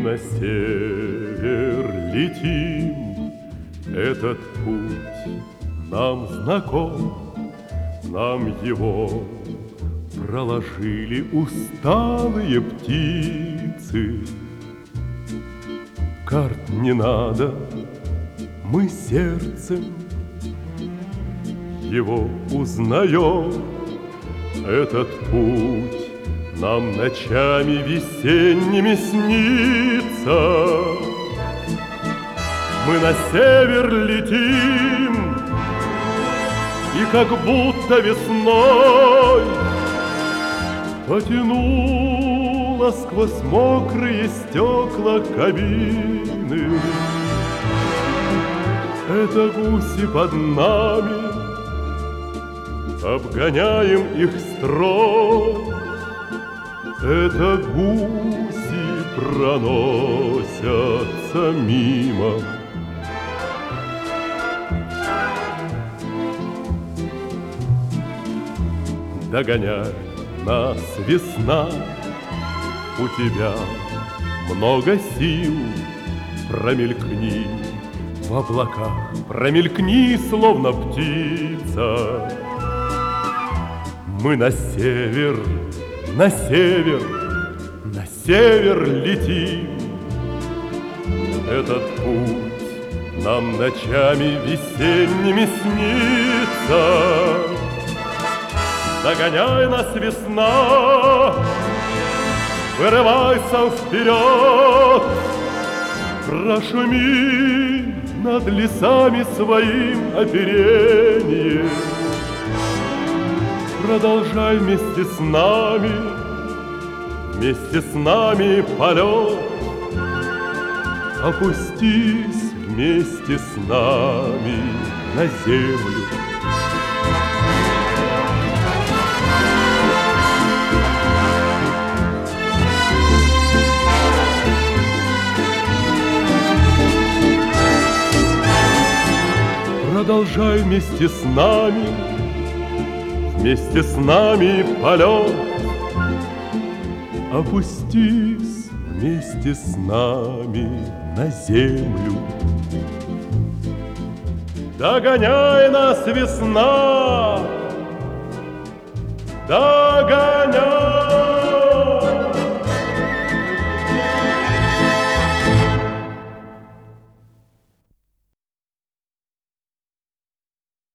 на север летим, этот путь нам знаком, нам его проложили усталые птицы. Карт не надо, мы сердцем его узнаем. Этот путь нам ночами весенними снится. Мы на север летим, и как будто весной потянуло сквозь мокрые стекла кабины. Это гуси под нами, обгоняем их строй. Это гуси проносятся мимо. Догоняй нас, весна, у тебя много сил. Промелькни в облаках, промелькни, словно птица. Мы на север, на север, на север летим. Этот путь нам ночами весенними снится. Догоняй нас, весна, вырывайся вперед, прошуми над лесами своим оперение. Продолжай вместе с нами полет. Опустись вместе с нами на землю. Продолжай вместе с нами полет. Опустись вместе с нами на землю. Догоняй нас, весна, догоняй.